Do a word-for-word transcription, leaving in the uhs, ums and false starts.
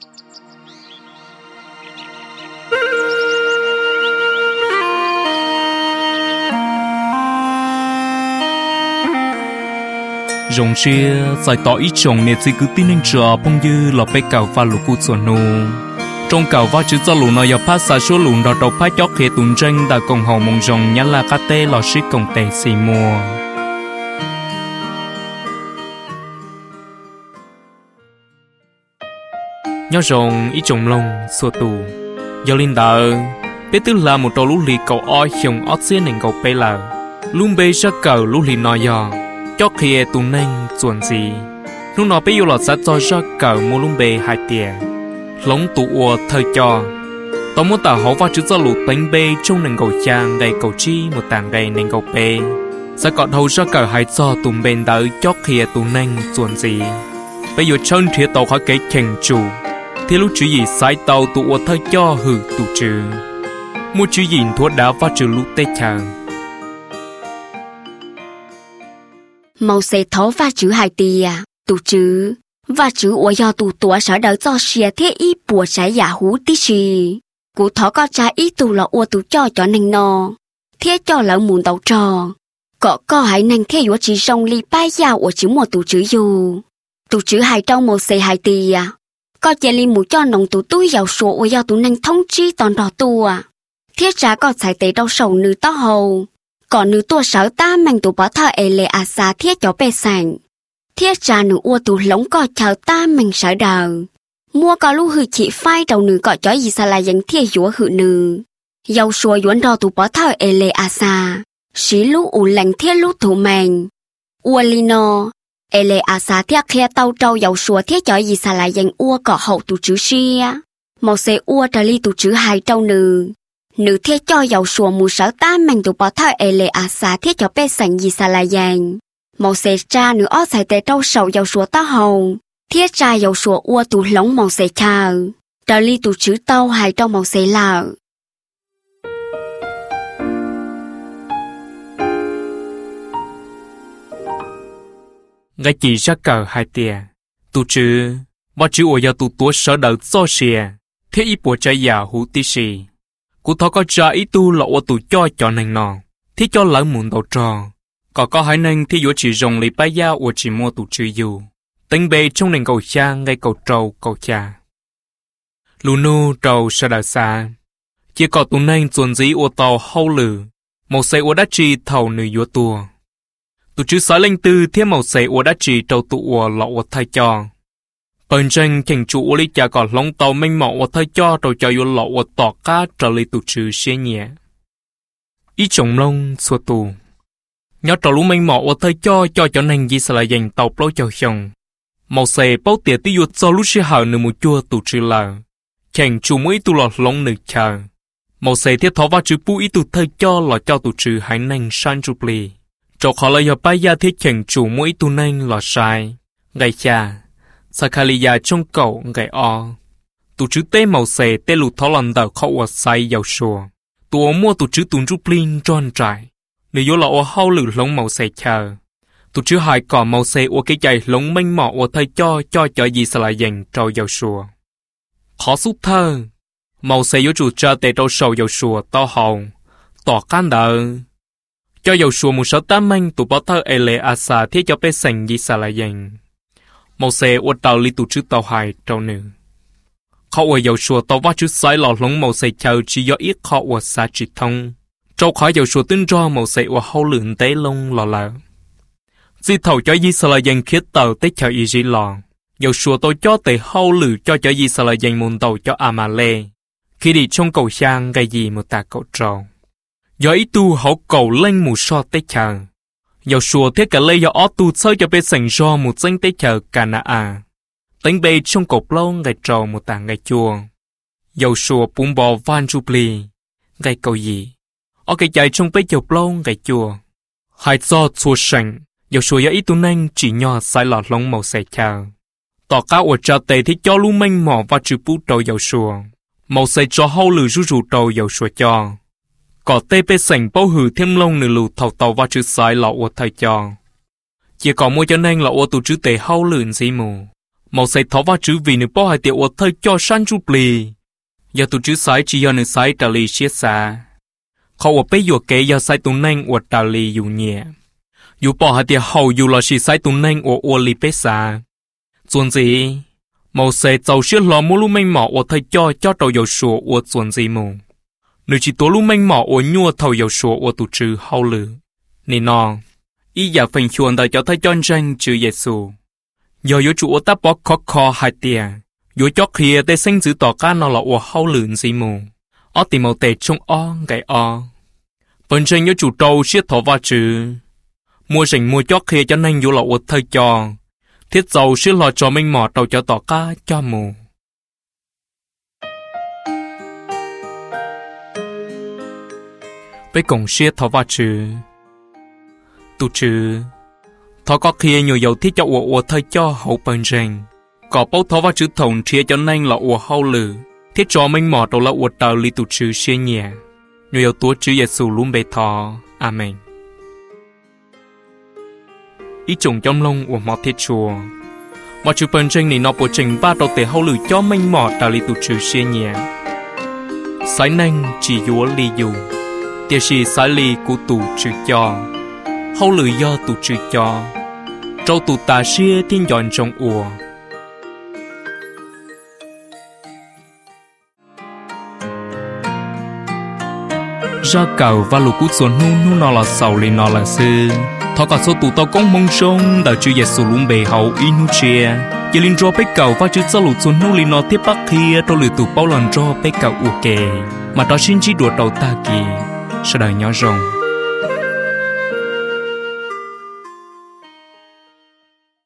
rồng chia giải tỏ ý chồng nè chỉ cứ tin nên chờ bông dư lọ bé cầu và lũ cụ chuẩn nô trong cầu và chữ cho lũ nó giờ phát xa số lũ đó đầu phát chót khi tuần tranh đã cùng hậu mong rồng nhá là cá tê lọ ship công tệ xì mùa nhớ rồng ý chồng lông xua tù giờ linh đờ bé tức là một trò lũ lì cầu oi hiồng ót xế nền cầu bé là luôn bé ra cầu lũ lì nói giờ cho khi tuần nên chuẩn gì lúc nó bé yêu lọt sát cho ra cầu mua luôn bé hai tiền lống tụ ua thời cho tao muốn tạo hậu và chữ cho lũ tính bê trong nền cầu trang đầy cầu chi một tảng đầy nền cầu bê sẽ có đầu ra cầu hai cho tụm bên tới cho khi tuần nên chuẩn gì bây giờ chân thiệt tàu khỏi cái chèn chủ thì lúc chữ gì sai tàu tụ ua thời cho hử tụ trừ mua chữ gì thua đá và chữ lúc tê chờ màu xe thấu và chữ hai tì à tụ chữ và chữ ủa do tụ tủa sở đỡ cho xìa thế ý bùa trái giả hú tí xì cụ thó có trái ý tụ là ủa tụ cho cho nành nò thế cho lỡ mùn tàu trò có có hãy nành thế ủa chỉ sông ly bay giao ủa chữ một tụ chữ dù tụ chữ hai trong màu xe hai tì à có chế ly mù cho nồng tụ túi giàu sổ ủa do tụ nành thông chi toàn đỏ tù à thế trả có xài tế đau sầu nữ to hầu còn nữ tua sở ta mang tụ bỏ thơ ê lệ à xa thiết cho bê sành thiết ra nữ ua tụ lống có chờ ta mang sở đờ mua có lưu hư chị phai đầu nữ có chó gì xa là dành thiết dũa hư nữ dầu xua dũa đo tụ bỏ thơ ê lệ à xa xí lũ ủ lành thiết lũ thủ màng ua lino ê lệ à xa thiết khe tàu trâu dầu xua thiết cho gì xa là dành ua có hậu tụ chữ xia màu xe ua trở ly tụ chữ hai trâu nữ nữ thiết cho dầu sùa mù sở ta mang tụ bỏ thơ ê lệ à xa thiết cho bê sành gì xa là dàng màu xe cha nữ ó xài tê trâu sầu dầu sùa ta hầu thiết cha dầu sùa ua tụ lống màu xe cha trở ly tụ chữ tâu hai trong màu xe lợ ngay chỉ ra cờ hai tiền tụ chữ và chữ ủa do tụ tủa sở đỡ cho xìa thiết ý bùa trái giả hú tí xì cụ thọ có trả ý tu là ô tụ cho cho nành nọ thì cho lỡ muốn đầu trò có có hai nành thì dụ chỉ dùng lấy bay ra ô chỉ mua tụ chữ dù tính bề trong nền cầu cha ngay cầu trầu cầu cha lù nu trầu sa đà xa chỉ có tụ nành chuẩn dĩ ô tàu hâu lử một xe ô đá trì thầu nữ dụ tua tụ chữ sáu linh tư thiết một xe ô đá trì trầu tụ ô lọ ô thay cho bên trên thành chủ lý cha còn lông tàu mênh mọ và thay cho rồi cho yêu lọ và tỏ cá trở lại tụ trừ xe nhẹ ý chồng lông xua tù nhớ trò lũ mênh mọ và thay cho cho cho nên gì sẽ là dành tàu plau cho chồng màu xe bao tiệt tí dụ cho lũ xe hở nửa một chua tụ trừ là thành chủ mỗi tụ lọ lông nửa chờ màu xe thiết thọ và chữ pu ý tụ thay cho lọ cho tụ trừ hãy nên san chụp lì cho khó lại hợp bay ra thiết thành chủ mỗi tụ nên lọ sai ngày cha Sakaliya trong cầu ngày o, tụ chữ tê màu xẻ tê lụt thọ lần đầu khẩu ở say giàu sùa, tụ mua tụ chữ tụn rút linh tròn trải, nếu vô là ở hao lử lông màu xẻ chờ, tụ chữ hai cỏ màu xẻ ở cái chạy lông mênh mọ ở thay cho cho cho gì sẽ là dành trâu giàu sùa, khó xúc thơ, màu xẻ vô chủ cho tê trâu sầu giàu sùa to hồng, tỏ can đờ, cho giàu sùa một số tám mênh tụ bỏ thơ ê lệ à xa thiết cho bé sành gì sẽ là dành màu xe ô tàu li tụ chữ tàu hai trâu nữ khó ở dầu sùa tàu vắt chữ sai lò lông màu xe chờ chỉ do ít khó ở xa chỉ thông trâu khỏi dầu sùa tin cho màu xe ở hậu lượng tế lông lò lờ di thầu cho gì sẽ là dành khiết tàu tế chờ ý gì lò dầu sùa tàu cho tế hậu lử cho cho gì sẽ là dành môn tàu cho à mà lê khi đi trong cầu sang gây gì một tà cậu trâu do ý tu hậu cầu lên mù so tế chờ dầu sùa thiết cả lây do ó tu sơi cho bê sành do một danh tế chờ cả nà à. Tính bê trong cột lâu ngày trầu một tảng ngày chua. Dầu sùa bún bò van chụp lì. Ngày cầu gì. Ở cái chạy trong bê dầu lâu ngày chua. Hai do chua sành. Dầu sùa do ý tu nanh chỉ nhỏ sai lọt lông màu xẻ chờ. Tỏ cao ở trà tề thì cho lưu mênh mỏ và trừ bút trầu dầu sùa. Màu xẻ cho hâu lử rú rù trầu dầu sùa cho. Có tê bê sành bao hử thêm lông nửa lù thầu tàu và chữ sai lọ ô thay cho. Chỉ có mua cho nên là ô tụ chữ tề hâu lượn dĩ mù. màu say tháo vào chữ vì nữ bao hai tiệu ở thời cho san chụp lì giờ tụ chữ sai chỉ do nữ sai trả lì xiết xaเขาว่าไปอยู่เกยาไซตุนเน่งอวดตาลีอยู่เนี่ยอยู่ปอหาเดียเฮาอยู่ลอชีไซตุนเน่งอวอวลีเปสาส่วนจีมอเสเจ้าเชื่อหลอมูลูไม่หมออวดไทยจ่อจ่อตัวอยู่ชัวอวดส่วนจีมูหรือจีตัวลูไม่หมออวดยัวเท่าอยู่ชัวอวดตุจือเฮาลือนี่น้องอีอยากเป็นชวนแต่เจ้าไทยจอนจังจือเยซูอย่าอยู่จู่อวดตาปอกคอคอหายเดียอยู่จ่อเคลียแต่เส้นจือต่อการนอหลออวดเฮาลือจีมูอติมเอาเตะชงอ้องไก่อ้อเป็นเช่นยูจูโตเชียทว่าจือมัวสิงมัวจอกเคจะนั่งอยู่หล่ออดเธอจอเทียเจ้าชื่อหล่อจอไม่หมอเต่าจะต่อก้าจอมูไปกงเชียทว่าจือตูจือทอก็เคอยู่อยู่ที่จะอวดอวดเธอจอเขาเป็นเช่นก่อเป้าทว่าจือถงเชียจะนั่งหล่ออวดเขาลือที่จอไม่หมอตัวละอวดเตาลีตุชื่อเชียเนี่ยอยู่ตัวชื่อเยซูลุ่มเบทออาเมนอีจงจอมลงอวดหมอเทชัวว่าชื่อเป็นเจงนี่นอปวดเจงบ้าตัวเตะเขาหรือจอไม่หมอตาลีตุชื่อเชียเนี่ยสายนั่งจียัวลีอยู่เตียชีสายลีกูตุชื่อจอเขาหรือย่อตุชื่อจอเจ้าตุตาเชียที่ย้อนจงอัวra cầu và lục cút xuống nu nu nọ là sầu lên nọ là sư thọ cả số tụ tao công mong sông đợi chữ Giêsu luôn bề hậu inu chia chỉ linh cho bé cầu và chữ sau lục xuống nu lên nọ tiếp bắc kia tôi lười tụ bao lần cho bé cầu u kề mà đó xin chỉ đùa đầu ta kì sau đời nhỏ rồng